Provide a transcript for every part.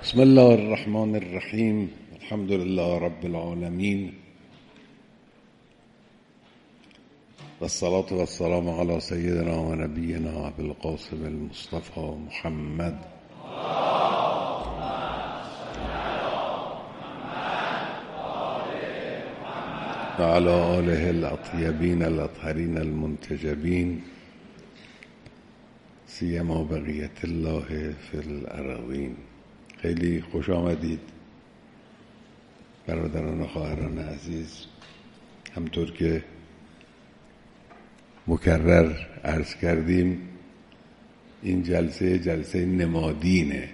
بسم الله الرحمن الرحیم. الحمد لله رب العالمین و الصلاة و السلام علی سیدنا و نبینا ابی القاسم المصطفى محمد و علی آله الاطیبین الاطهرین المنتجبین سیما بقیت الله فی الارضین. خیلی خوش آمدید برادران و خواهران عزیز. همطور که مکرر عرض کردیم این جلسه نمادینه،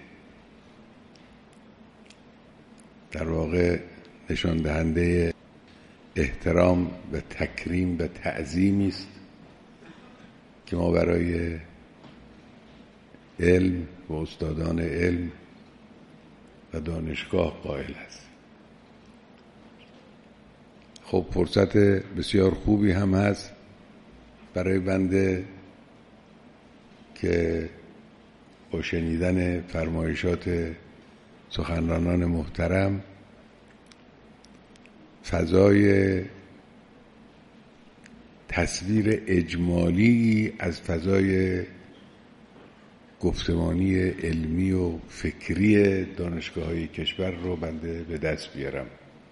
در واقع نشان دهنده احترام و تکریم و تعظیمی است که ما برای علم و استادان علم و دانشگاه قائل هست. خب فرصت بسیار خوبی هم هست برای بنده که با شنیدن فرمایشات سخنرانان محترم فضای تصویر اجمالی از فضای گفتمانی علمی و فکری دانشگاه‌های کشور رو بنده به دست بیارم.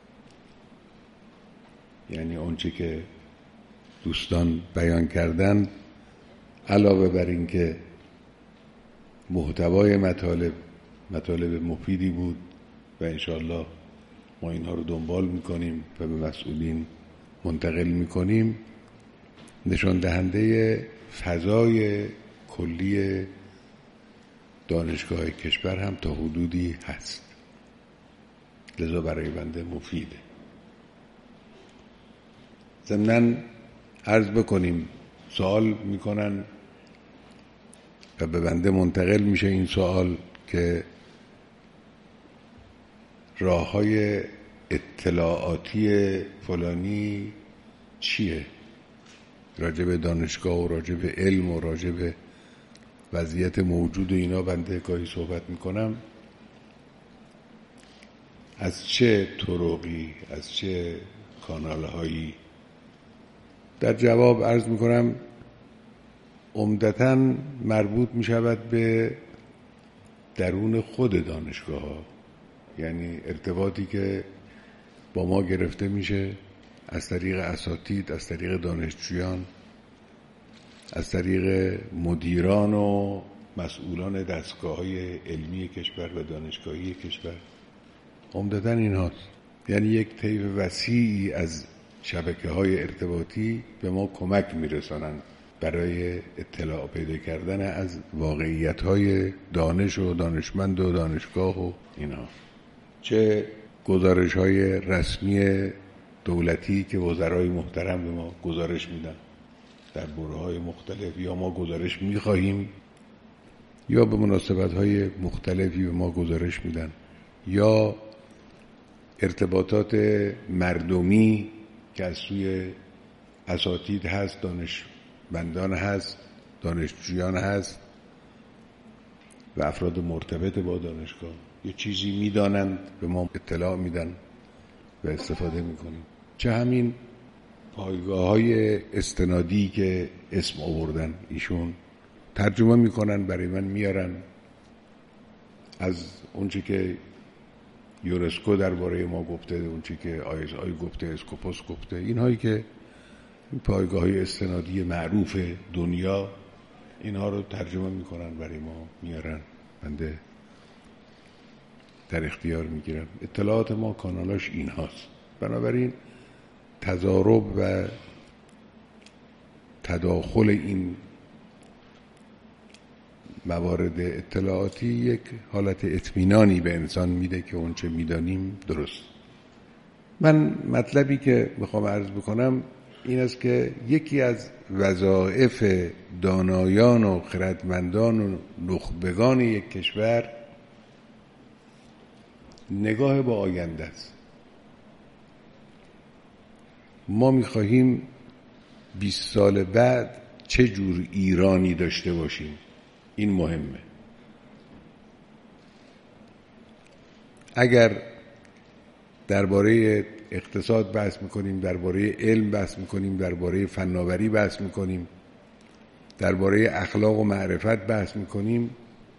یعنی اونچه که دوستان بیان کردن علاوه بر این که محتوای مطالب مفیدی بود و انشاءالله ما اینها رو دنبال میکنیم و به مسئولین منتقل میکنیم، نشان دهنده فضای کلی دانشگاه کشور هم تا حدودی هست، لذا برای بنده مفیده. ضمناً عرض بکنیم سوال میکنن و به بنده منتقل میشه این سوال که راه‌های اطلاعاتی فلانی چیه راجع به دانشگاه و راجع به علم و راجع به وضعیت موجود و اینا. بنده گاهی صحبت میکنم از چه طرقی، از چه کانالهایی. در جواب عرض میکنم عمدتاً مربوط میشود به درون خود دانشگاه ها، یعنی ارتباطی که با ما گرفته میشه از طریق اساتید، از طریق دانشجویان، از طریق مدیران و مسئولان دستگاه‌های علمی کشور و دانشگاهی کشور. عمدتاً این هاست. یعنی یک طیف وسیعی از شبکه‌های ارتباطی به ما کمک میرسانند برای اطلاع پیدا کردن از واقعیت‌های دانش و دانشمند و دانشگاه و اینها. چه گزارش‌های رسمی دولتی که وزرای محترم به ما گزارش میدن در برهه‌های مختلف، یا ما گزارش می‌خواهیم یا به مناسبت‌های مختلفی به ما گزارش میدن، یا ارتباطات مردمی که از سوی اساتید هست، دانشمندان هست، دانشجویان هست و افراد مرتبط با دانشگاه یه چیزی میدانند به ما اطلاع میدن و استفاده میکنیم. چه همین پایگاه‌های استنادی که اسم آوردن ایشون ترجمه میکنن برای من میارن، از اونچه که یونسکو درباره ما گفته، اونچه که ISI گفته، اسکوپوس گفته، اینهایی که پایگاه‌های استنادی معروف دنیا، اینها رو ترجمه میکنن برای ما میارن، بنده در اختیار میگیرم. اطلاعات ما کانالاش این هاست. بنابراین تضارب و تداخل این موارد اطلاعاتی یک حالت اطمینانی به انسان میده که اون چه میدانیم درست. من مطلبی که میخوام عرض بکنم این است که یکی از وظایف دانایان و خردمندان و نخبگان یک کشور نگاه با آینده است. ما میخواهیم 20 سال بعد چه جور ایرانی داشته باشیم. این مهمه. اگر درباره اقتصاد بحث میکنیم، درباره علم بحث میکنیم، درباره فناوری بحث میکنیم، درباره اخلاق و معرفت بحث میکنیم،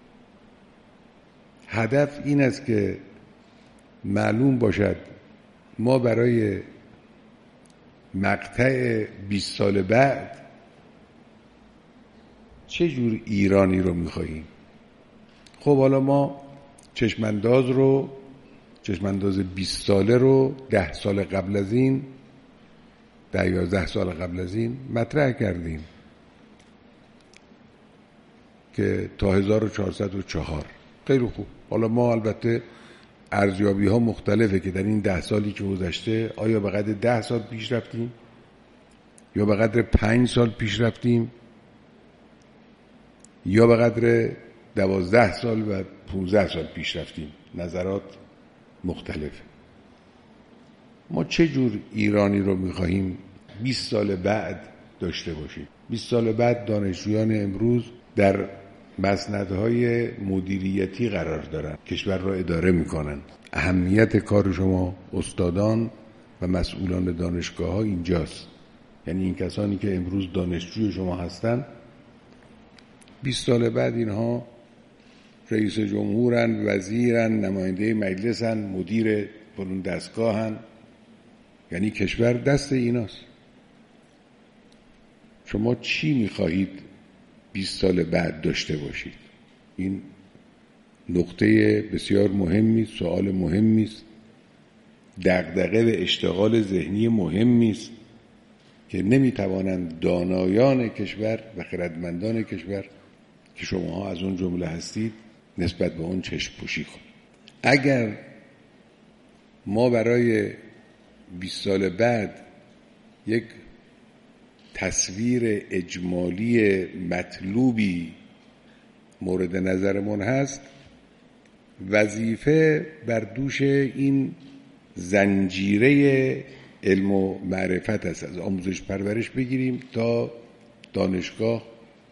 هدف این است که معلوم باشد ما برای مقطع 20 سال بعد چه جور ایرانی رو میخواییم. خب حالا ما چشمانداز 20 ساله رو 10 سال قبل از این 11 سال قبل از این مطرح کردیم که تا 1404. خیلی خوب. حالا ما البته ارزیابی ها مختلفه که در این 10 سالی که گذشته آیا به قدر 10 سال پیش رفتیم یا به قدر 5 سال پیش رفتیم یا به قدر 12 سال و 15 سال پیش رفتیم. نظرات مختلفه. ما چه جور ایرانی رو میخواهیم 20 سال بعد داشته باشیم؟ 20 سال بعد دانشجویان امروز در مسندهای مدیریتی قرار دارن، کشور را اداره میکنن. اهمیت کار شما استادان و مسئولان دانشگاه ها اینجاست. یعنی این کسانی که امروز دانشجوی شما هستن 20 سال بعد اینها رئیس جمهورن، وزیرن، نماینده مجلسن، مدیر فلان دستگاهن. یعنی کشور دست ایناست. شما چی میخواهید 20 سال بعد داشته باشید؟ این نقطه بسیار مهمی است، سوال مهمی است، دغدغه و اشتغال ذهنی مهمی است که نمیتوانند دانایان کشور و خردمندان کشور که شماها از اون جمله هستید نسبت به اون چشم پوشی کنید. اگر ما برای 20 سال بعد یک تصویر اجمالی مطلوبی مورد نظرمون هست، وظیفه بر دوش این زنجیره علم و معرفت است. از آموزش پرورش بگیریم تا دانشگاه،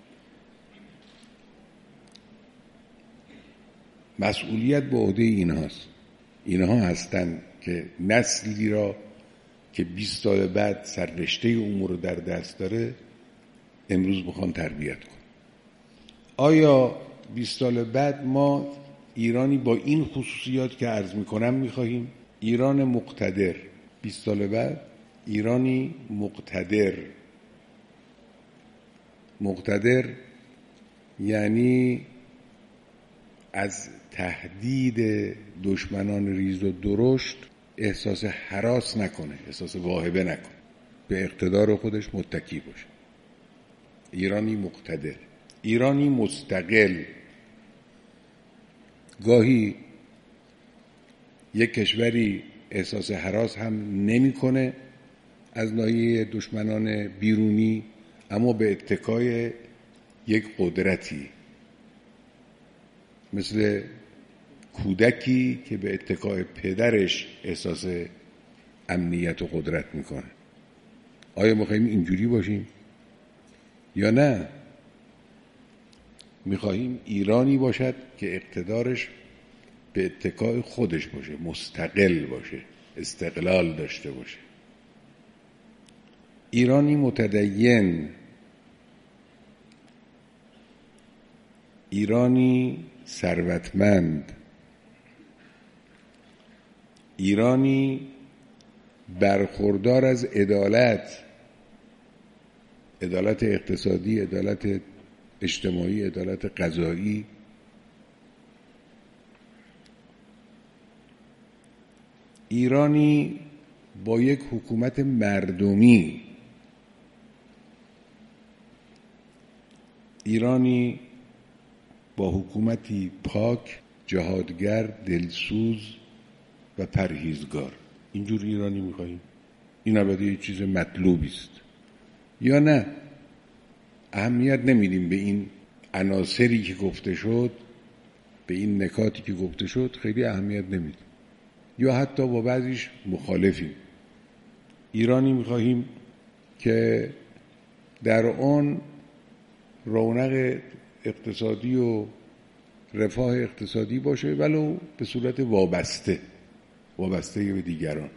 مسئولیت به عهده اینها هستند که نسلی را که 20 سال بعد سررشته امور رو در دست داره امروز میخوان تربیت کن. آیا 20 سال بعد ما ایرانی با این خصوصیات که عرض میکنم میخواهیم؟ ایران مقتدر. 20 سال بعد ایرانی مقتدر یعنی از تهدید دشمنان ریز و درشت احساس هراس نکنه، احساس واهبه نکنه، به اقتدار خودش متکی باشه. ایرانی مقتدر، ایرانی مستقل. گاهی یک کشوری احساس هراس هم نمیکنه از ناحیه دشمنان بیرونی، اما به اتکای یک قدرتی، مثل کودکی که به اتکای پدرش احساس امنیت و قدرت میکنه. آیا میخواییم اینجوری باشیم یا نه؟ میخواهیم ایرانی باشد که اقتدارش به اتکای خودش باشه، مستقل باشه، استقلال داشته باشه. ایرانی متدین، ایرانی ثروتمند، ایرانی برخوردار از عدالت اقتصادی، عدالت اجتماعی، عدالت قضایی. ایرانی با یک حکومت مردمی، ایرانی با حکومتی پاک، جهادگر، دلسوز و پرهیزگار. اینجور ایرانی میخواییم؟ این البته یه چیز مطلوبی است یا نه؟ اهمیت نمیدیم به این عناصری که گفته شد، به این نکاتی که گفته شد خیلی اهمیت نمیدیم، یا حتی با بعضیش مخالفیم. ایرانی میخواهیم که در آن رونق اقتصادی و رفاه اقتصادی باشه ولو به صورت وابسته به دیگران.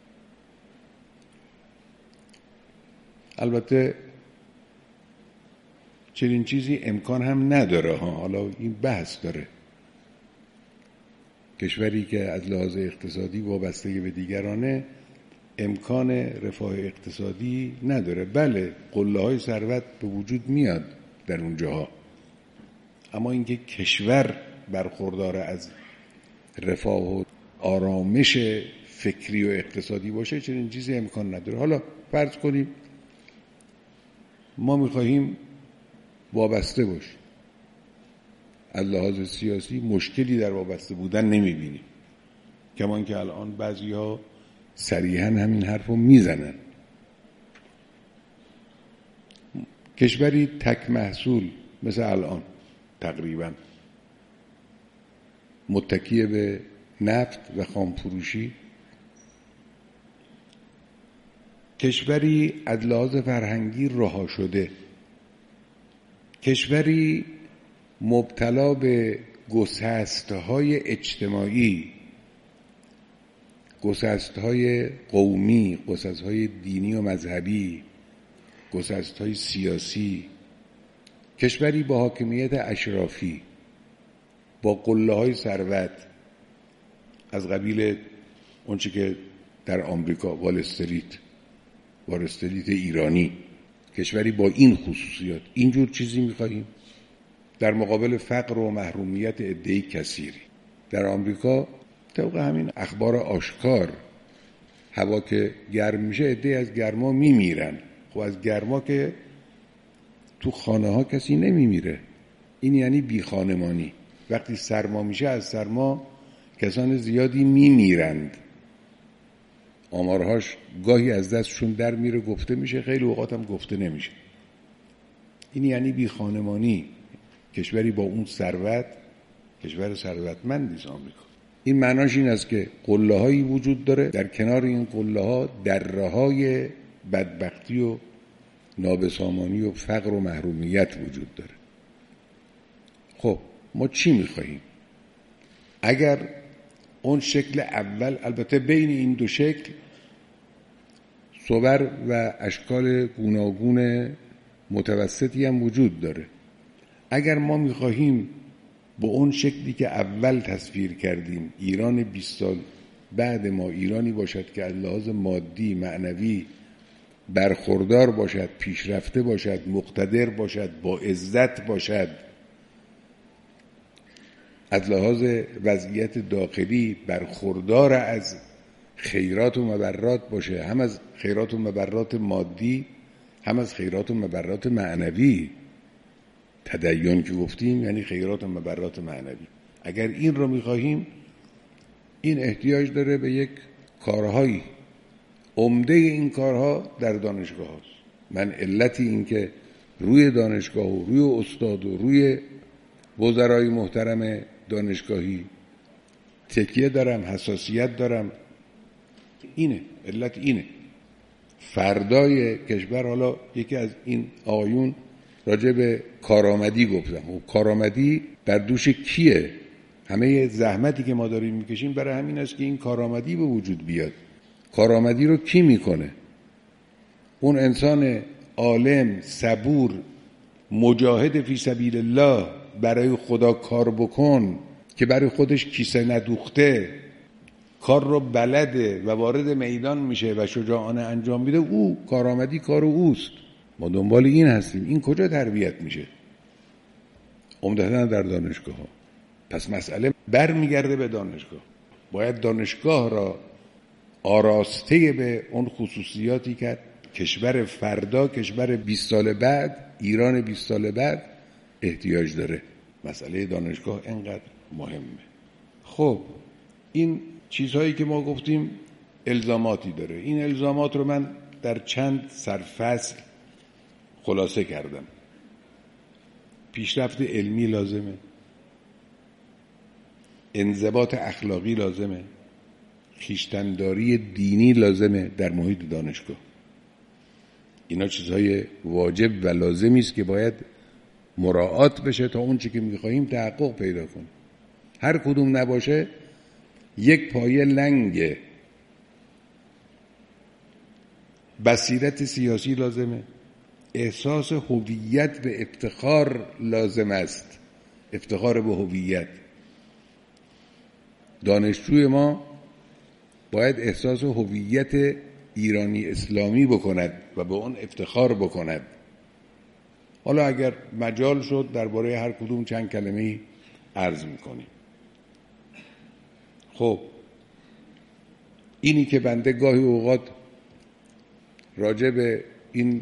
البته چنین چیزی امکان هم نداره ها. حالا این بحث داره. کشوری که از لحاظ اقتصادی وابسته به دیگرانه امکان رفاه اقتصادی نداره. بله قله‌های ثروت به وجود میاد در اونجاها، اما اینکه کشور برخوردار از رفاه و آرامش فکری و اقتصادی باشه چنین چیزی امکان نداره. حالا فرض کنیم ما میخواهیم وابسته باشیم، از لحاظ سیاسی مشکلی در وابسته بودن نمیبینیم، کمان که الان بعضی‌ها صریحاً همین حرفو میزنن. کشوری تک محصول مثل الان تقریبا متکی به نفت و خامفروشی، کشوری از لحاظ فرهنگی رها شده، کشوری مبتلا به گسست‌های اجتماعی، گسست‌های قومی، گسست‌های دینی و مذهبی، گسست‌های سیاسی، کشوری با حاکمیت اشرافی، با قله‌های ثروت از قبیل اونچه که در آمریکا وال استریت ایرانی، کشوری با این خصوصیات، اینجور چیزی می‌خواهیم در مقابل فقر و محرومیت عده‌ای کثیری. در آمریکا طبق همین اخبار آشکار هوا که گرم میشه عده‌ای از گرما میمیرن. خب از گرما که تو خانه ها کسی نمیمیره، این یعنی بی خانمانی. وقتی سرما میشه از سرما کسان زیادی میمیرند، آمارهاش گاهی از دستشون در میره، گفته میشه، خیلی اوقات هم گفته نمیشه. این یعنی بی خانمانی. کشوری با اون ثروت، کشور ثروتمندی است آمریکا. این معناش این است که قله‌هایی وجود داره، در کنار این قله‌ها دره‌های بدبختی و نابسامانی و فقر و محرومیت وجود داره. خب ما چی می‌خواهیم؟ اگر اون شکل اول، البته بین این دو شکل صور و اشکال گوناگون متوسطی هم وجود داره. اگر ما می‌خواهیم با اون شکلی که اول تصویر کردیم ایران 20 سال بعد ما ایرانی باشد که از لحاظ مادی، معنوی برخوردار باشد، پیشرفته باشد، مقتدر باشد، با عزت باشد، از لحاظ وضعیت داخلی برخوردار از خیرات و مبرات باشه، هم از خیرات و مبرات مادی هم از خیرات و مبرات معنوی. تدین که گفتیم یعنی خیرات و مبرات معنوی. اگر این رو می‌خواهیم، این احتیاج داره به یک کارهایی. عمده این کارها در دانشگاه هاست. من علتی این که روی دانشگاه و روی استاد و روی وزرای محترم دانشگاهی تکیه دارم، حساسیت دارم، اینه علت. اینه فردای کشور. حالا یکی از این آقایون راجع به کارآمدی گفتم. کارآمدی بر دوش کیه؟ همه زحمتی که ما داریم میکشیم برای همین است که این کارآمدی به وجود بیاد. کارآمدی رو کی میکنه؟ اون انسان عالم، صبور، مجاهد فی سبیل الله، برای خدا کار بکن، که برای خودش کیسه ندوخته، کار رو بلده و وارد میدان میشه و شجاعانه انجام میده، او کارآمدی کار اوست. ما دنبال این هستیم. این کجا تربیت میشه؟ عمدتاً در دانشگاه ها. پس مسئله برمیگرده به دانشگاه. باید دانشگاه را آراسته به اون خصوصیاتی که کشور فردا، کشور 20 سال بعد، ایران 20 سال بعد احتیاج داره. مسئله دانشگاه اینقدر مهمه. خب این چیزهایی که ما گفتیم الزاماتی داره. این الزامات رو من در چند سرفصل خلاصه کردم. پیشرفت علمی لازمه، انضباط اخلاقی لازمه، خویشتن‌داری دینی لازمه در محیط دانشگاه. اینا چیزهای واجب و لازمی است که باید مراعات بشه تا اون چی که میخواهیم تحقق پیدا کنه. هر کدوم نباشه یک پایه لنگ بصیرت سیاسی لازمه، احساس هویت و افتخار لازم است، افتخار به هویت. دانشجوی ما باید احساس هویت ایرانی اسلامی بکند و به اون افتخار بکند. حالا اگر مجال شد درباره هر کدوم چند کلمه‌ای عرض میکنیم. خب اینی که بنده گاهی اوقات راجع به این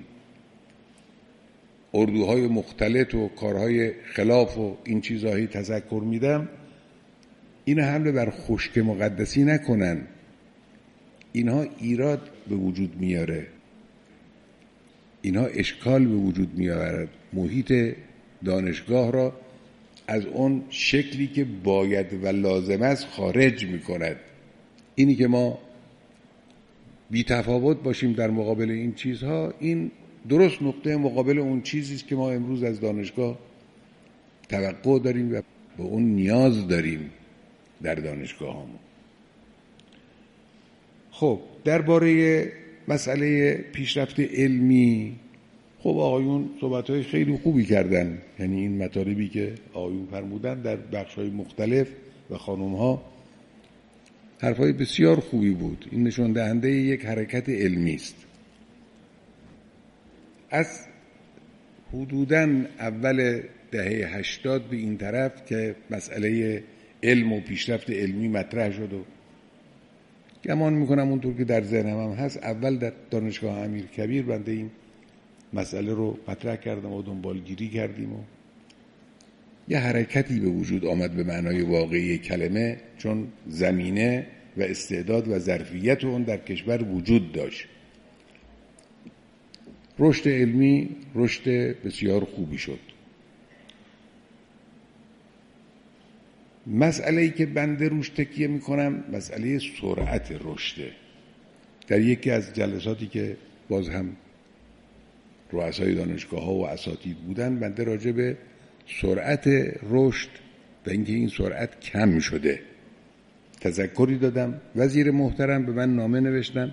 اردوهای مختلط و کارهای خلاف و این چیزهایی تذکر میدم، این حمله بر خشک مقدسی نکنن. اینها ایراد به وجود میاره، اینها اشکال به وجود میآورد، محیط دانشگاه را از اون شکلی که باید و لازم است خارج میکند. اینی که ما بی تفاوت باشیم در مقابل این چیزها، این درست نقطه مقابل اون چیزی است که ما امروز از دانشگاه توقع داریم و به اون نیاز داریم در دانشگاهمون. خب درباره مسئله پیشرفت علمی، خب آقایون صحبت‌های خیلی خوبی کردن، یعنی این مطالبی که آقایون فرمودن در بخش‌های مختلف و خانم‌ها حرفای بسیار خوبی بود. این نشان دهنده یک حرکت علمی است. از حدوداً اول دهه 80 به این طرف که مسئله علم و پیشرفت علمی مطرح شد و گمان میکنم اونطور که در ذهنم هم هست اول در دانشگاه امیرکبیر بنده این مسئله رو مطرح کردم و دنبالگیری کردیم و یه حرکتی به وجود آمد به معنای واقعی کلمه، چون زمینه و استعداد و ظرفیت اون در کشور وجود داشت. رشد علمی رشد بسیار خوبی شد. مسئله‌ای که بنده روش تکیه میکنم مسئله سرعت رشده. در یکی از جلساتی که باز هم رؤسای دانشگاه‌ها و اساتید بودن، بنده راجع به سرعت رشد و اینکه این سرعت کم شده تذکری دادم. وزیر محترم به من نامه نوشتن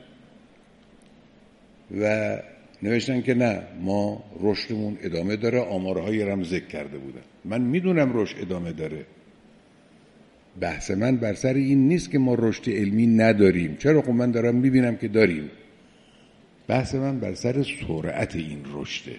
و نوشتن که نه، ما رشدمون ادامه داره، آمارهایی رو هم ذکر کرده بودن. من میدونم رشد ادامه داره. بحث من بر سر این نیست که ما رشد علمی نداریم. چرا؟ خب من دارم میبینم که داریم. بحث من بر سر سرعت این رشده.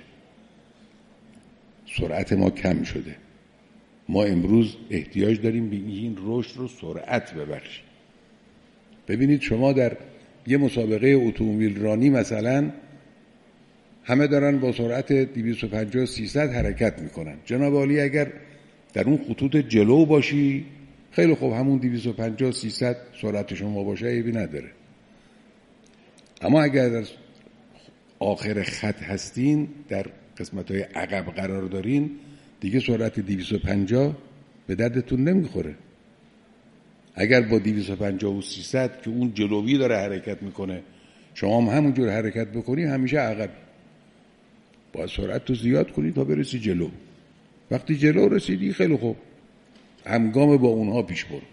سرعت ما کم شده. ما امروز احتیاج داریم به این رشد رو سرعت ببخشیم. ببینید شما در یه مسابقه اتومبیل رانی مثلا همه دارن با سرعت 250-300 حرکت میکنن. جناب عالی اگر در اون خطوط جلو باشی خیلی خوب، همون 250-300 سرعت شما باشه عیبی نداره. اما اگر در آخر خط هستین، در قسمت‌های عقب قرار دارین، دیگه سرعت 250 به دردتون نمیخوره. اگر با 250 و 300 که اون جلوی داره حرکت میکنه شما هم همونجور حرکت بکنی، همیشه عقب. باید سرعت رو زیاد کنی تا برسی جلو. وقتی جلو رسیدی خیلی خوب، همگام با اونها پیش برو.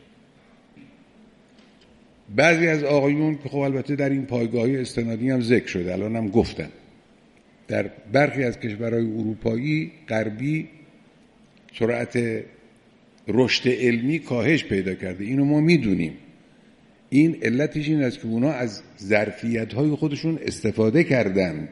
بعضی از آقایون که خب البته در این پایگاهی استنادی هم ذکر شده، الان هم گفتن، در برخی از کشورهای اروپایی غربی سرعت رشد علمی کاهش پیدا کرده. اینو ما میدونیم. این علتش این است که اونا از ظرفیت‌های خودشون استفاده کردند.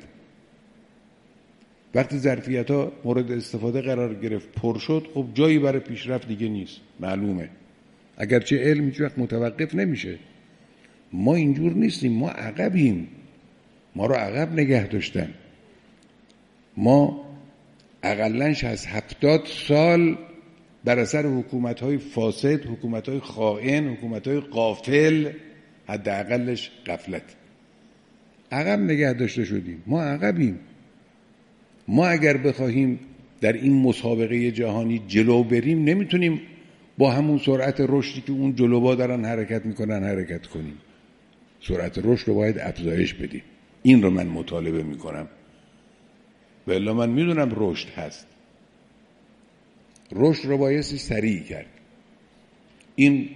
وقتی ظرفیت‌ها مورد استفاده قرار گرفت، پر شد، خب جایی برای پیشرفت دیگه نیست. معلومه. اگرچه علم هیچ وقت متوقف نمیشه. ما اینجور نیستیم. ما عقبیم. ما رو عقب نگه داشتن. ما اقلن 60-70 سال بر اثر حکومت‌های فاسد، حکومت‌های خائن، حکومت‌های غافل، حداقلش غفلت، عقب نگه داشته شدیم. ما عقبیم. ما اگر بخواهیم در این مسابقه جهانی جلو بریم نمیتونیم با همون سرعت رشدی که اون جلوها دارن حرکت میکنن حرکت کنیم. سرعت رشد رو باید افزایش بدیم. این رو من مطالبه میکنم. و الا من میدونم رشد هست. رشد رو بایستی سریع کرد. این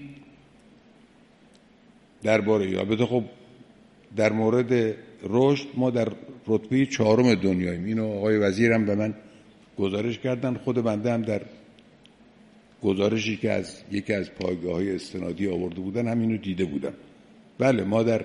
درباره البته خب در مورد رشد ما در رتبه 4 دنیاییم. اینو آقای وزیرم به من گزارش کردن، خود بنده هم در گزارشی که از یکی از پایگاه‌های استنادی آورده بودن همینو دیده بودم. بله ما در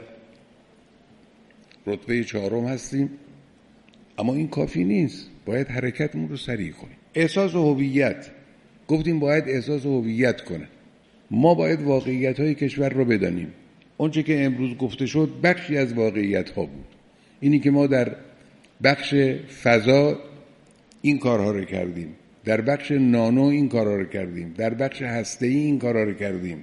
رتبه 4 هستیم، اما این کافی نیست، باید حرکتمون رو سریع کنیم. احساس هویت، گفتیم باید احساس هویت کنه. ما باید واقعیت‌های کشور رو بدانیم. اونچه که امروز گفته شد بخشی از واقعیت‌ها بود. اینی که ما در بخش فضا این کارها رو کردیم، در بخش نانو این کارها رو کردیم، در بخش هسته‌ای این کارها رو کردیم،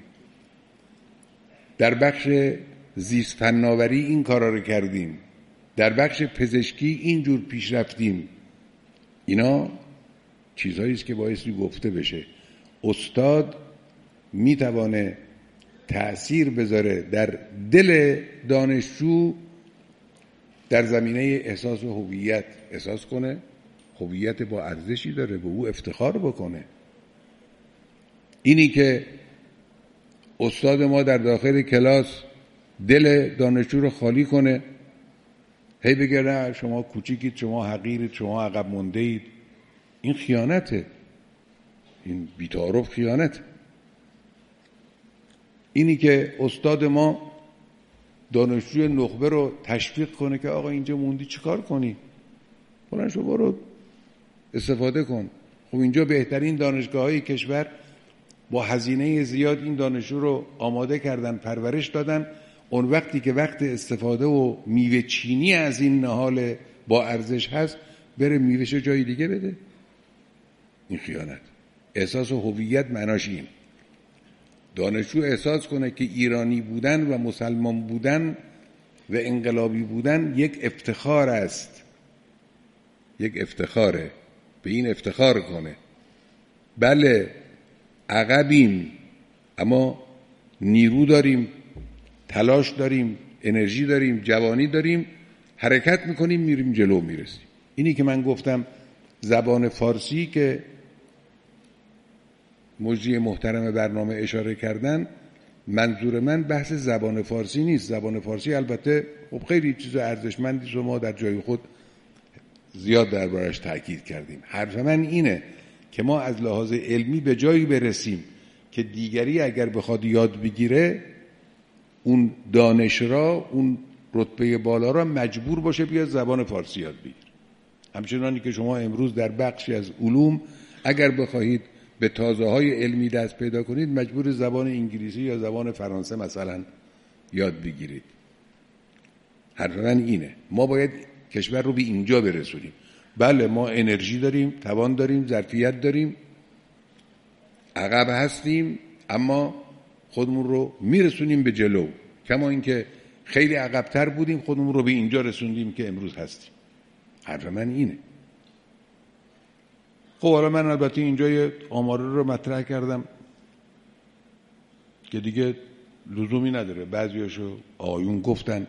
در بخش زیست فناوری این کارها رو کردیم، در بخش پزشکی اینجور پیش رفتیم. اینا چیزهایی است که بایستی گفته بشه. استاد میتوانه تأثیر بذاره در دل دانشجو در زمینه احساس هویت، احساس کنه هویت با ارزشی داره، به او افتخار بکنه. اینی که استاد ما در داخل کلاس دل دانشجو رو خالی کنه، هی بگه نه شما کوچیکید، شما حقیرید، شما عقب مونده اید، این خیانته، این بی‌تعارف خیانته. اینی که استاد ما دانشجوی نخبه رو تشویق کنه که آقا اینجا موندی چیکار کنی؟ بلند شو برو استفاده کن. خب اینجا بهترین دانشگاه‌های کشور با هزینه زیاد این دانشجو رو آماده کردن، پرورش دادن. اون وقتی که وقت استفاده و میوه چینی از این نهال با ارزش هست، بره میوهشو جای دیگه بده. این خیانت. احساس هویت معناش این. دانشجو احساس کنه که ایرانی بودن و مسلمان بودن و انقلابی بودن یک افتخار است، یک افتخاره، به این افتخار کنه. بله عقبیم، اما نیرو داریم، تلاش داریم، انرژی داریم، جوانی داریم، حرکت میکنیم، میریم جلو میرسیم. اینی که من گفتم زبان فارسی که مجری محترم برنامه اشاره کردن، منظور من بحث زبان فارسی نیست. زبان فارسی البته خب خیلی چیز ارزشمندی است و ما در جای خود زیاد دربارش تاکید کردیم. حرف من اینه که ما از لحاظ علمی به جایی برسیم که دیگری اگر بخواد یاد بگیره، اون دانش را، اون رتبه بالا را مجبور باشه بیاد زبان فارسی یاد بگیره. همچنانی که شما امروز در بخشی از علوم اگر بخواهید به تازه‌های علمی دست پیدا کنید، مجبور زبان انگلیسی یا زبان فرانسه مثلا یاد بگیرید. حرف من اینه، ما باید کشور رو به اینجا برسونیم. بله ما انرژی داریم، توان داریم، ظرفیت داریم، عقب هستیم، اما خودمون رو میرسونیم به جلو. کما اینکه خیلی عقب‌تر بودیم، خودمون رو به اینجا رسوندیم که امروز هستیم. حرف من اینه. خب حالا من البته اینجا یه آماره رو مطرح کردم که دیگه لزومی نداره، بعضیاشو آقایون گفتن.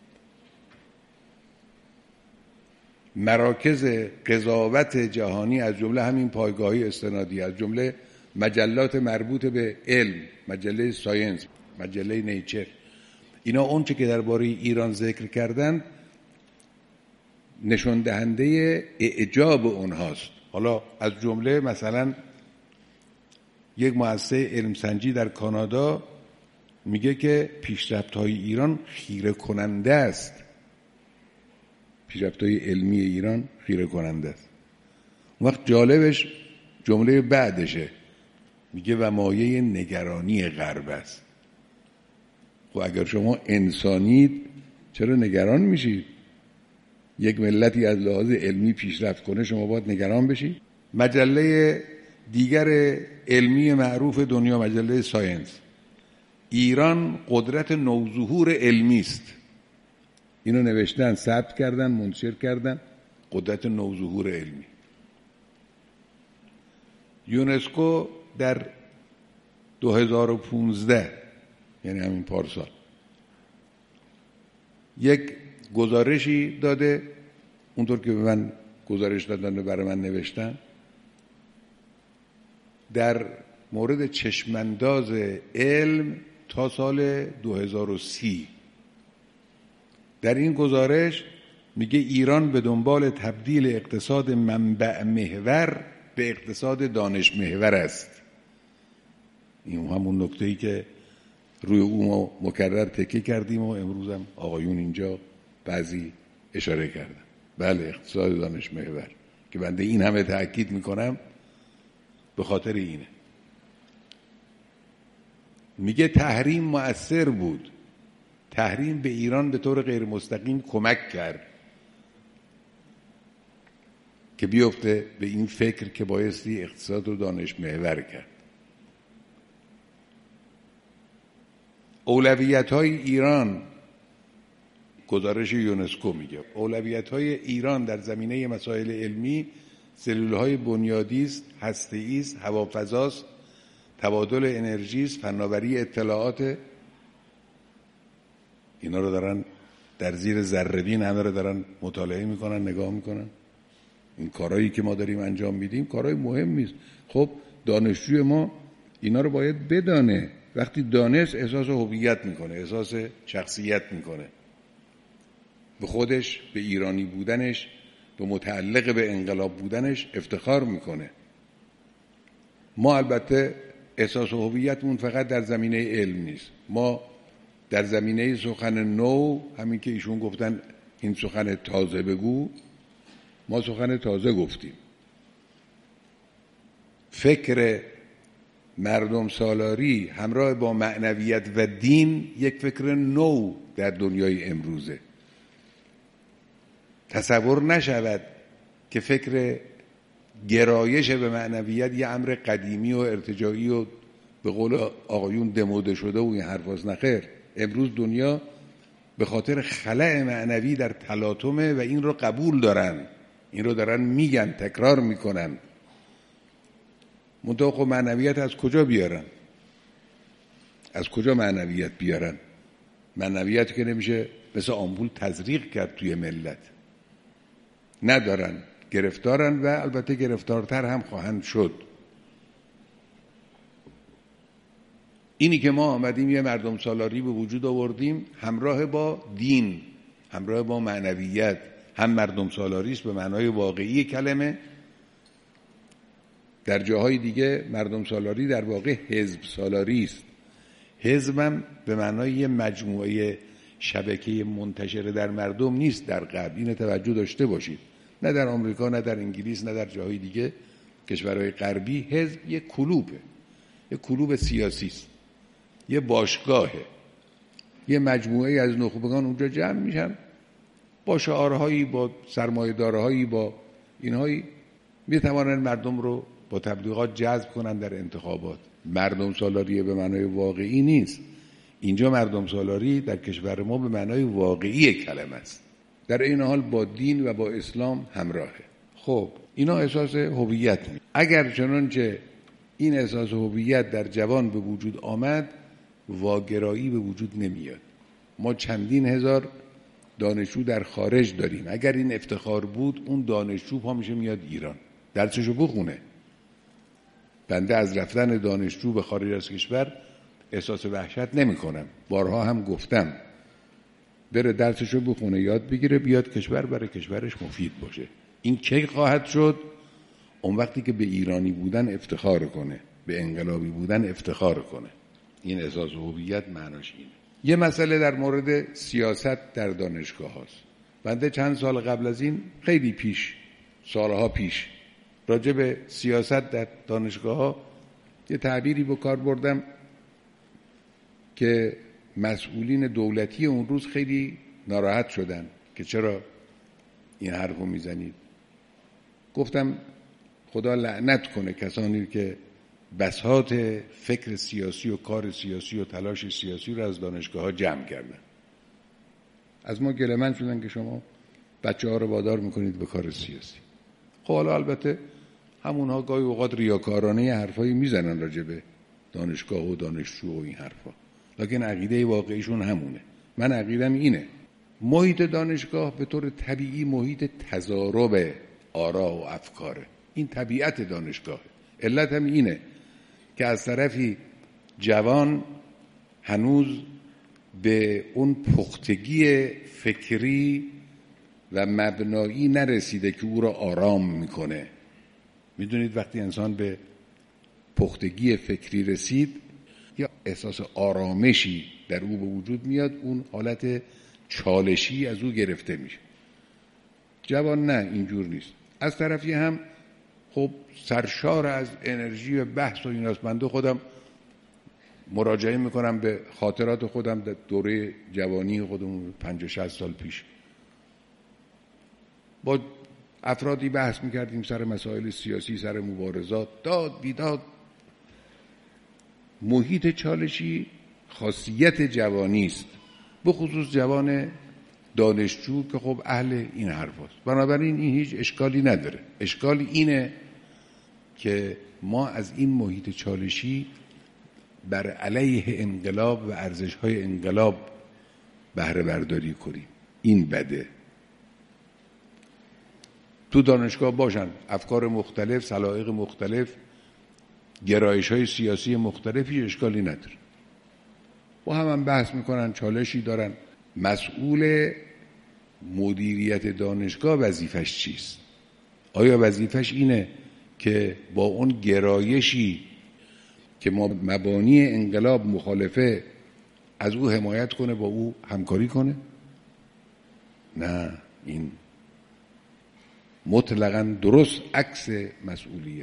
مراکز قضاوت جهانی از جمله همین پایگاهی استنادی، از جمله مجلات مربوط به علم، مجله ساینس، مجله نیچر، اینا اون چه که درباره ایران ذکر کردن نشون دهنده اعجاب اونهاست. حالا از جمله مثلا یک مؤسسه علم سنجی در کانادا میگه که پیشرفت‌های ایران خیره کننده است. پیشرفت‌های علمی ایران خیره کننده است. اون وقت جالبش جمله بعدشه، میگه و مایه نگرانی غرب است. خب اگر شما انسانید چرا نگران میشید؟ یک ملتی از لحاظ علمی پیشرفت کنه شما باید نگران بشید؟ مجله دیگر علمی معروف دنیا، مجله ساینس، ایران قدرت نوظهور علمی است. اینو نوشتن، ثبت کردن، منتشر کردن، قدرت نوظهور علمی. یونسکو در 2015 یعنی همین پارسال یک گزارشی داده، اونطور که به من گزارش دادن و برای من نوشتن، در مورد چشمانداز علم تا سال 2030. در این گزارش میگه ایران به دنبال تبدیل اقتصاد منبع محور به اقتصاد دانش محور است. این همون نکته‌ای که روی اون ما مکرر تکیه کردیم و امروز هم آقایون اینجا بعضی اشاره کردن. بله، اقتصاد دانش محور که بنده این همه تأکید میکنم به خاطر اینه. میگه تحریم مؤثر بود. تحریم به ایران به طور غیر مستقیم کمک کرد که بیفته به این فکر که بایستی اقتصاد رو دانش محور کرد. اولویت‌های ایران، گزارش یونسکو میگه اولویت‌های ایران در زمینه مسائل علمی سلول‌های بنیادی است، هسته‌ای است، هوافضاست، تبادل انرژی است، فناوری اطلاعات. اینا رو دارن در زیر ذره‌بین همه رو دارن مطالعه میکنن، نگاه میکنن. این کارهایی که ما داریم انجام میدیم کارهای مهمی است. خب دانشجوی ما اینا رو باید بدانه. وقتی دانست احساس هویت میکنه، احساس شخصیت میکنه، به خودش، به ایرانی بودنش، به متعلق به انقلاب بودنش افتخار میکنه. ما البته احساس هویتمون فقط در زمینه علم نیست. ما در زمینه سخن نو، همین که ایشون گفتن این سخن تازه بگو، ما سخن تازه گفتیم. فکر مردم سالاری همراه با معنویت و دین یک فکر نو در دنیای امروزه. تصور نشود که فکر گرایش به معنویت یه امر قدیمی و ارتجاعی و به قول آقایون دموده شده و این حرفاست. نخیر، امروز دنیا به خاطر خلأ معنوی در تلاطمه و این رو قبول دارن، این رو دارن میگن، تکرار میکنن. منتها خب معنویت از کجا بیارن؟ از کجا معنویت بیارن؟ معنویت که نمیشه مثل آمپول تزریق کرد توی ملت. ندارن، گرفتارن و البته گرفتارتر هم خواهند شد. اینی که ما آمدیم یه مردم سالاری به وجود آوردیم همراه با دین، همراه با معنویت. هم مردم سالاری است به معنای واقعی کلمه، در جاهای دیگه مردم سالاری در واقع حزب سالاری است. حزبم به معنای یه مجموعه شبکه منتشر در مردم نیست. در غرب این توجه داشته باشید، نه در آمریکا، نه در انگلیس، نه در جاهای دیگه کشورهای غربی، حزب یه کلوبه، یه کلوب سیاسی است، یه باشگاهه، یه مجموعه از نخبگان اونجا جمع میشن با شعارهایی، با سرمایه‌دارهایی، با اینهایی میتوانن مردم رو با تبلیغات جذب کنن در انتخابات. مردم سالاری به معنای واقعی نیست. اینجا مردم سالاری در کشور ما به معنای واقعی کلمه است، در این حال با دین و با اسلام همراهه. خب اینا احساس هویت می. اگر چنانچه این احساس هویت در جوان به وجود آمد، واگرایی به وجود نمیاد. ما چندین هزار دانشجو در خارج داریم. اگر این افتخار بود، اون دانشجو پا میشه میاد ایران درسشو بخونه. بنده از رفتن دانشجو به خارج از کشور احساس وحشت نمی کنم. بارها هم گفتم بره درسشو بخونه، یاد بگیره، بیاد کشور، برای کشورش مفید باشه. این کی خواهد شد؟ اون وقتی که به ایرانی بودن افتخار کنه، به انقلابی بودن افتخار کنه. این احساس هویت معناش اینه. یه مسئله در مورد سیاست در دانشگاه هاست. بنده چند سال قبل از این، خیلی پیش، سالها پیش، راجع به سیاست در دانشگاه ها یه تعبیری به کار بردم که مسئولین دولتی اون روز خیلی ناراحت شدن که چرا این حرفو میزنید. گفتم خدا لعنت کنه کسانی که بساط فکر سیاسی و کار سیاسی و تلاش سیاسی رو از دانشگاه ها جمع کردن. از ما گله‌مند شدن که شما بچه‌ها رو وادار میکنید به کار سیاسی. خب حالا البته همونها گاهی اوقات ریاکارانه حرفایی میزنن راجع به دانشگاه و دانشجو و این حرفا، لکن عقیده واقعیشون همونه. من عقیدم اینه، محیط دانشگاه به طور طبیعی محیط تضارب آرا و افکاره. این طبیعت دانشگاهه. علت هم اینه، که از طرفی جوان هنوز به اون پختگی فکری و مبنایی نرسیده که او را آرام میکنه. میدونید وقتی انسان به پختگی فکری رسید یا احساس آرامشی در او به وجود میاد، اون حالت چالشی از او گرفته میشه. جوان نه، اینجور نیست. از طرفی هم خب سرشار از انرژی و بحث و ایناست. من خودم مراجعه میکنم به خاطرات خودم در دوره جوانی خودم 50-60 سال پیش. با افرادی بحث میکردیم سر مسائل سیاسی، سر مبارزات، داد بیداد. محیط چالشی خاصیت جوانی است، به خصوص جوان دانشجو که خب اهل این حرف هست. بنابراین این هیچ اشکالی نداره. اشکال اینه که ما از این محیط چالشی بر علیه انقلاب و ارزش‌های انقلاب بهره برداری کنیم. این بده. تو دانشگاه باشن افکار مختلف، سلایق مختلف، گرایش‌های سیاسی مختلفی، اشکالی نداره. با هم بحث میکنن، چالشی دارن. مسئول مدیریت دانشگاه وظیفش چیست؟ آیا وظیفش اینه که با اون گرایشی که ما مبانی انقلاب مخالفه از او حمایت کنه، با او همکاری کنه؟ نه، این مطلقاً درست عکس مسئولیت.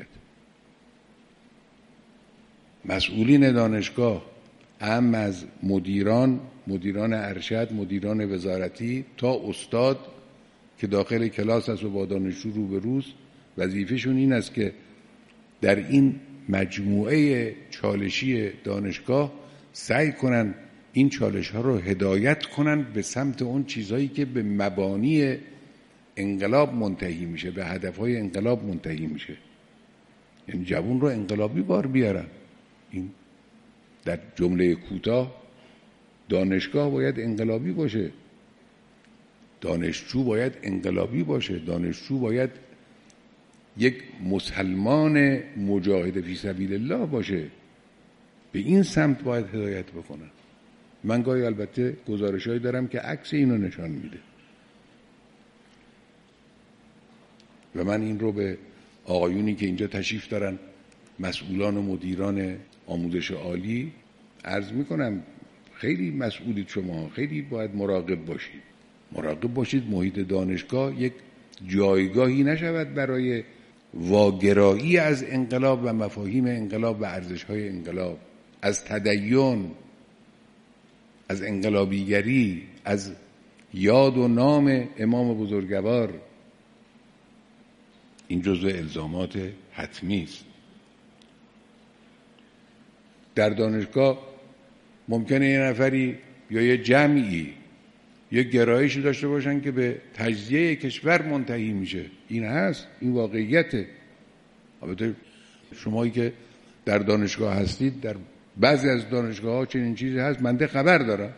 مسئولین دانشگاه اهم از مدیران ارشد، مدیران وزارتی تا استاد که داخل کلاس است و با دانشجو روبروست، وظیفهشون این است که در این مجموعه چالشی دانشگاه سعی کنن این چالش ها رو هدایت کنن به سمت اون چیزهایی که به مبانی انقلاب منتهی میشه، به هدفهای انقلاب منتهی میشه. یعنی جوان رو انقلابی بار بیارن. این در جمله کوتاه دانشگاه باید انقلابی باشه، دانشجو باید انقلابی باشه، دانشجو باید یک مسلمان مجاهد فی سبیل الله باشه. به این سمت باید هدایت بکنن. من گاهی البته گزارش‌هایی دارم که عکس اینو نشان میده و من این رو به آقایونی که اینجا تشریف دارن، مسئولان و مدیران آموزش عالی، عرض میکنم خیلی مسئولید شما، خیلی باید مراقب باشید محیط دانشگاه یک جایگاهی نشود برای واگرایی از انقلاب و مفاهیم انقلاب و ارزش‌های انقلاب، از تدین، از انقلابیگری، از یاد و نام امام بزرگوار. این جزء الزامات حتمی است. در دانشگاه ممکنه یه نفری یا یه جمعی یه گرایشی داشته باشن که به تجزیه کشور منتهی میشه. این هست، این واقعیته. البته شمایی که در دانشگاه هستید، در بعضی از دانشگاه ها چنین چیزی هست، من خبر دارم.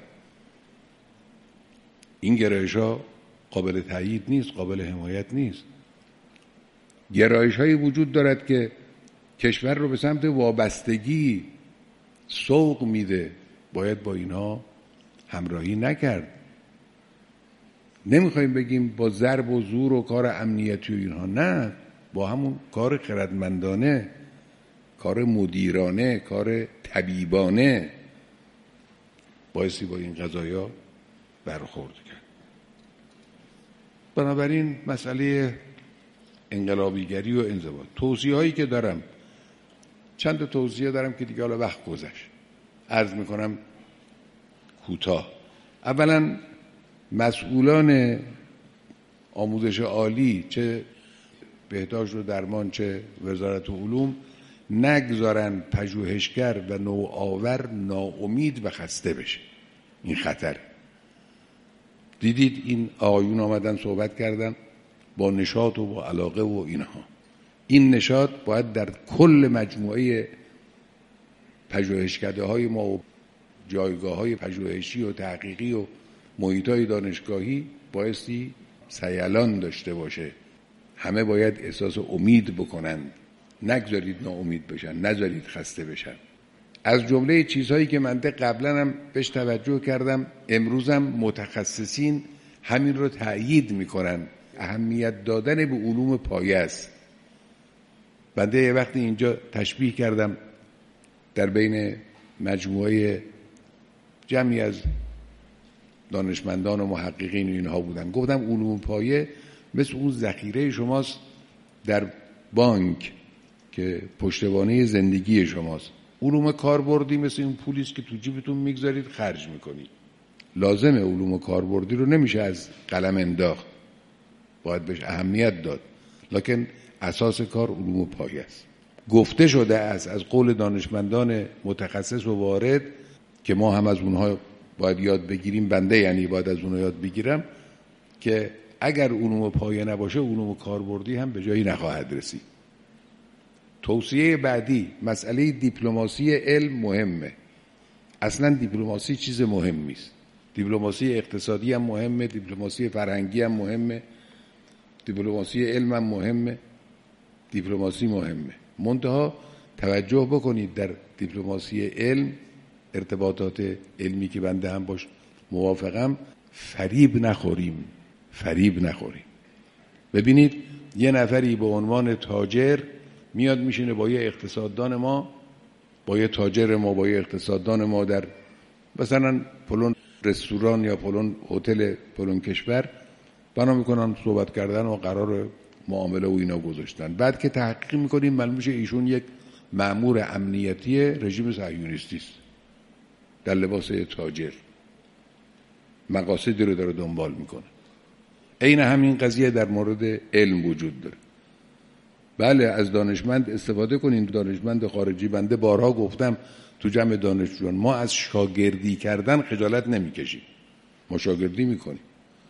این گرایش ها قابل تأیید نیست، قابل حمایت نیست. گرایش هایی وجود دارد که کشور رو به سمت وابستگی سوق میده. باید با اینها همراهی نکرد. نمیخوایم بگیم با ضرب و زور و کار امنیتی و اینها، نه، با همون کار خردمندانه، کار مدیرانه، کار طبیبانه بایستی با این قضایا برخورد کرد. بنابراین مسئله انقلابیگری و انضباط، توصیه هایی که دارم، چند تا توصیه دارم که دیگه حالا وقت گذشت، عرض میکنم کوتاه. اولا مسئولان آموزش عالی، چه بهداشت و درمان چه وزارت علوم، نگذارن پژوهشگر و نوآور ناامید و خسته بشه. این خطر. دیدید این آقایون آمدن صحبت کردن با نشاط و با علاقه و اینها. این نشاط باید در کل مجموعه پژوهشکده های ما و جایگاه های پژوهشی و تحقیقی و محیط های دانشگاهی بایستی سیلان داشته باشه. همه باید احساس امید بکنند نگذارید ناامید بشن، نذارید خسته بشن. از جمله چیزهایی که من قبلا هم بهش توجه کردم، امروزم متخصصین همین رو تأیید میکنن، اهمیت دادن به علوم پایه است. بنده یه وقتی اینجا تشبیه کردم در بین مجموعه جمعی از دانشمندان و محققین و اینها بودن، گفتم علوم پایه مثل اون ذخیره شماست در بانک که پشتوانه زندگی شماست. علوم کاربردی مثل این پولیست که تو جیبتون میگذارید خرج میکنید. لازمه علوم کاربردی رو نمیشه از قلم انداخت، باید بهش اهمیت داد، لکن اساس کار علوم پایه است. گفته شده است از قول دانشمندان متخصص و وارد که ما هم از اونها باید یاد بگیریم، بنده یعنی باید از اونها یاد بگیرم، که اگر علوم پایه نباشه علوم کاربردی هم به جایی نخواهد رسید. توصیه بعدی، مسئله دیپلماسی علم مهمه. اصلا دیپلماسی چیز مهمی است. دیپلماسی اقتصادی هم مهمه، دیپلماسی فرهنگی هم مهمه، دیپلماسی علم هم مهمه، دیپلماسی مهمه. منتها توجه بکنید در دیپلماسی علم، ارتباطات علمی که بنده هم باش موافقم، فریب نخوریم. ببینید یه نفری به عنوان تاجر میاد میشینه با یه اقتصاددان ما، با یه تاجر ما، با یه اقتصاددان ما در مثلا پلون رستوران یا پلون هتل پلون کشور بنا میکنن صحبت کردن و قرار معامله و اینا گذاشتن. بعد که تحقیق میکنیم معلوم میشه ایشون یک مأمور امنیتی رژیم صهیونیستی است، در لباس تاجر مقاصدی رو داره دنبال میکنه. عین همین قضیه در مورد علم وجود داره. بله از دانشمند استفاده کنین، دانشمند خارجی. بنده بارها گفتم تو جمع دانشجویان، ما از شاگردی کردن خجالت نمیکشیم، ما شاگردی میکنیم،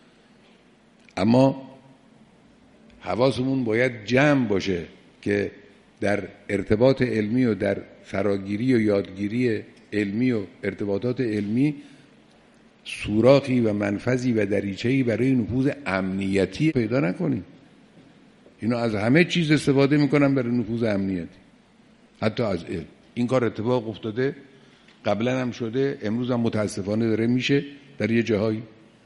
اما حواسمون باید جمع باشه که در ارتباط علمی و در فراگیری و یادگیری علمی و ارتباطات علمی سوراخی و منفذی و دریچه‌ای برای نفوذ امنیتی پیدا نکنیم. اینا از همه چیز استفاده میکنن برای نفوذ امنیتی، حتی از علم. این کار اتفاق افتاده، قبلا هم شده، امروز هم متاسفانه داره میشه در یه جاهایی.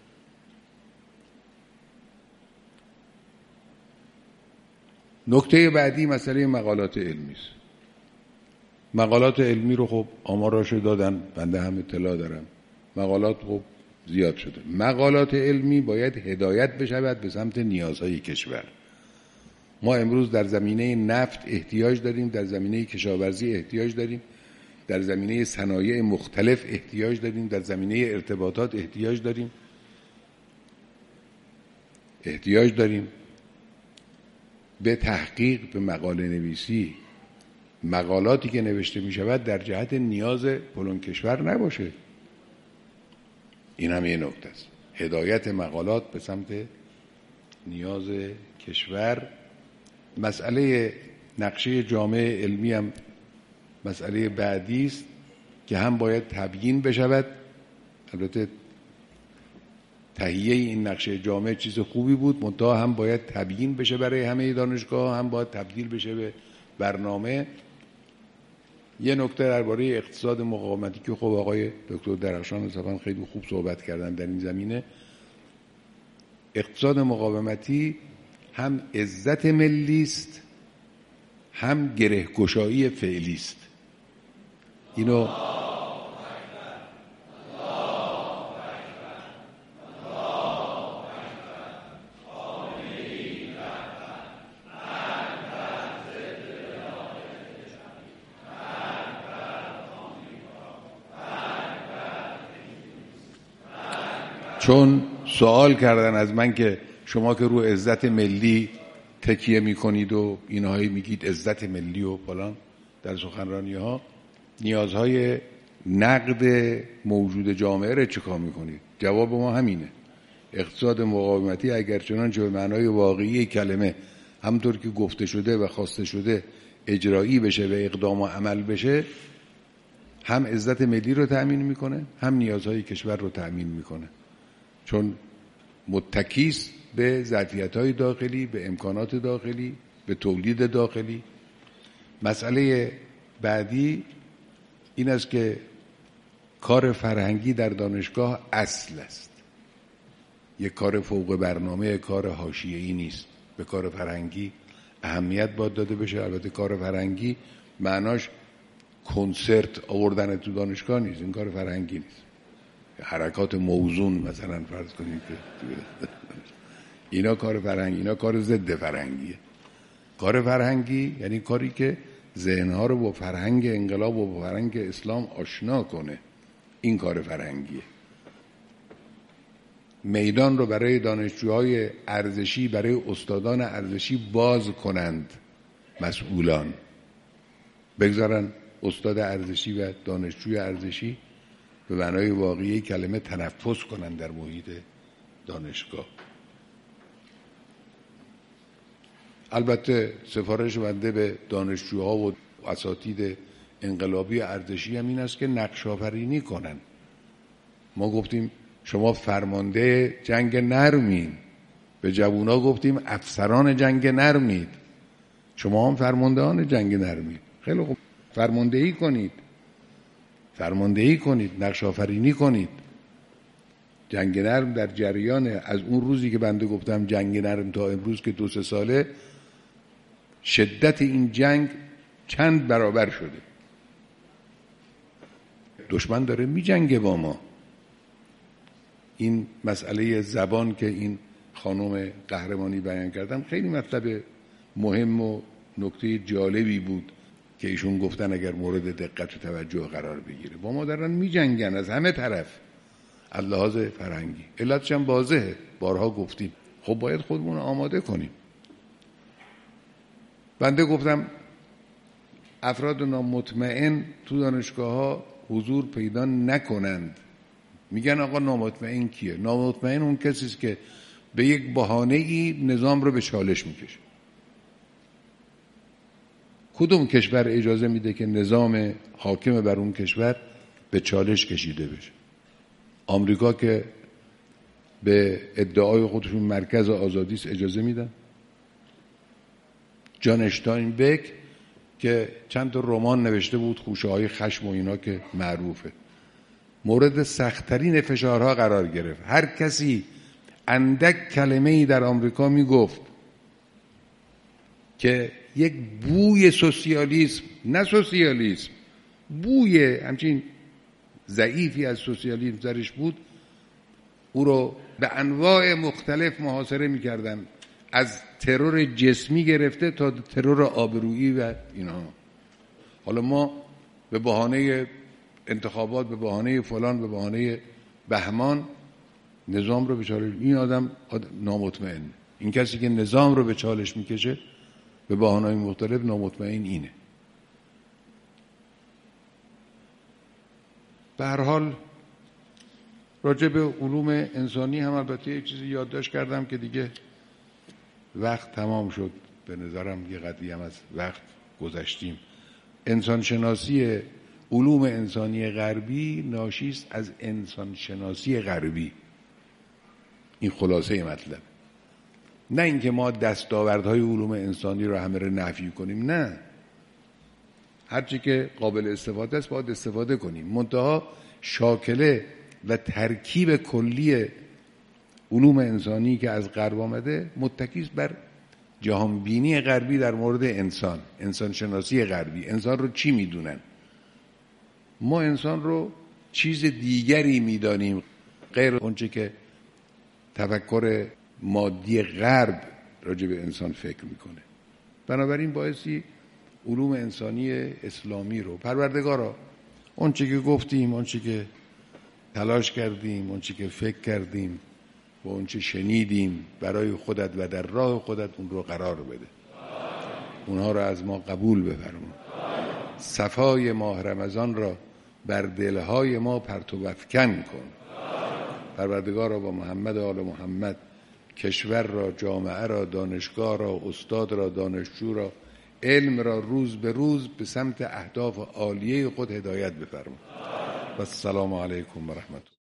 نکته بعدی مسئله مقالات علمی است. مقالات علمی رو خب آماراشو دادن، بنده هم اطلاع دارم. مقالات خب زیاد شده. مقالات علمی باید هدایت بشود به سمت نیازهای کشور. ما امروز در زمینه نفت احتیاج داریم، در زمینه کشاورزی احتیاج داریم، در زمینه صنایع مختلف احتیاج داریم، در زمینه ارتباطات احتیاج داریم به تحقیق، به مقاله نویسی. مقالاتی که نوشته می شود در جهت نیاز فلان کشور نباشه. این هم یه نکته است. هدایت مقالات به سمت نیاز کشور. مسئله نقشه جامعه علمی هم مسئله بعدی است که هم باید تبیین بشود. البته تهیه این نقشه جامعه چیز خوبی بود، منتها هم باید تبیین بشه برای همه دانشگاه، هم باید تبدیل بشه به برنامه. یه نکته درباره اقتصاد مقاومتی که خب آقای دکتر درخشان صفن خیلی خوب صحبت کردن در این زمینه. اقتصاد مقاومتی هم عزت ملی است، هم گره‌گشایی فعلی است. اینو چون سوال کردن از من که شما که رو عزت ملی تکیه میکنید و اینهایی میگید عزت ملی و فلان در سخنرانی ها، نیازهای نقد موجود جامعه رو چیکار میکنید؟ جواب ما همینه. اقتصاد مقاومتی اگر چنانچه به معنای واقعی کلمه همطور که گفته شده و خواسته شده اجرایی بشه و اقدام و عمل بشه، هم عزت ملی رو تأمین میکنه، هم نیازهای کشور رو تأمین میکنه، چون متکیست به ظرفیت‌های داخلی، به امکانات داخلی، به تولید داخلی. مسئله بعدی این است که کار فرهنگی در دانشگاه اصل است، یک کار فوق برنامه، کار حاشیه‌ای نیست. به کار فرهنگی اهمیت باید داده بشه. البته کار فرهنگی معناش کنسرت آوردن تو دانشگاه نیست، این کار فرهنگی نیست. حرکات موزون مثلا فرض کنید که اینا کار فرهنگی، اینا کار ضد فرهنگیه. کار فرهنگی یعنی کاری که ذهنها رو با فرهنگ انقلاب و با فرهنگ اسلام آشنا کنه، این کار فرهنگیه. میدان رو برای دانشجوهای ارزشی، برای استادان ارزشی باز کنند مسئولان، بگذارن استاد ارزشی و دانشجوی ارزشی به معنای واقعی کلمه تنفس کنند در محیط دانشگاه. البته سفارش بنده به دانشجوها و اساتید انقلابی ارزشی هم این است که نقش آفرینی کنن. ما گفتیم شما فرمانده جنگ نرمین، به جوونا گفتیم افسران جنگ نرمید، شما هم فرماندهان جنگ نرمید. خیلی خوب، فرماندهی کنید، نقش آفرینی کنید. جنگ نرم در جریان از اون روزی که بنده گفتم جنگ نرم تا امروز که 2-3 ساله، شدت این جنگ چند برابر شده. دشمن داره می جنگه با ما. این مسئله زبان که این خانم قهرمانی بیان کردم خیلی مطلب مهم و نکته جالبی بود که ایشون گفتن اگر مورد دقت و توجه قرار بگیره. با ما دارن می جنگن از همه طرف از لحاظ فرهنگی. علتش هم واضحه، بارها گفتیم. خب باید خودمون آماده کنیم. بنده گفتم افراد نامطمئن تو دانشگاه‌ها حضور پیدا نکنند. میگن آقا نامطمئن کیه؟ نامطمئن اون کسی است که به یک بهانه‌ای نظام رو به چالش میکشه. کدوم کشور اجازه میده که نظام حاکم بر اون کشور به چالش کشیده بشه؟ آمریکا که به ادعای خودشون مرکز آزادی است اجازه میدن؟ جان اشتاینبک که چند تا رمان نوشته بود، خوشه های خشم و اینا که معروفه، مورد سخت‌ترین فشارها قرار گرفت. هر کسی اندک کلمه‌ای در آمریکا میگفت که یک بوی سوسیالیسم، نه سوسیالیسم، بوی همچین ضعیفی از سوسیالیسم درش بود، او رو به انواع مختلف محاصره می‌کردن، از ترور جسمی گرفته تا ترور آبرویی و اینا. حالا ما به بهانه انتخابات، به بهانه فلان، به بهانه بهمان نظام رو به چالش. این آدم نامطمئن. این کسی که نظام رو به چالش میکشه به بهانه‌های مختلف نامطمئن اینه. به هر حال راجع به علوم انسانی هم البته یه چیزی یادداشت کردم که دیگه وقت تمام شد. به نظرم یه قدری هم از وقت گذشتیم. انسانشناسی، علوم انسانی غربی ناشی است از انسانشناسی غربی. این خلاصه مطلب. نه اینکه ما دستاوردهای علوم انسانی رو همه رو نفی کنیم، نه، هرچی که قابل استفاده است باید استفاده کنیم. منتها شاکله و ترکیب کلی علوم انسانی که از غرب آمده متکی است بر جهانبینی غربی در مورد انسان، انسانشناسی غربی. انسان رو چی میدونن؟ ما انسان رو چیز دیگری میدانیم غیر اونچه که تفکر مادی غرب راجع به انسان فکر میکنه. بنابراین بایستی علوم انسانی اسلامی رو، پروردگارا، اونچه که گفتیم، اونچه که تلاش کردیم، اونچه که فکر کردیم و اونچه شنیدیم برای خودت و در راه خودت اون رو قرار بده. اونها رو از ما قبول بفرما. صفای ماه رمضان را بر دلهای ما پرتو افکن کن. پروردگارا با محمد و آل محمد کشور را، جامعه را، دانشگاه را، استاد را، دانشجو را، علم را روز به روز به سمت اهداف عالیه خود هدایت بفرما. و السلام علیکم و رحمت الله.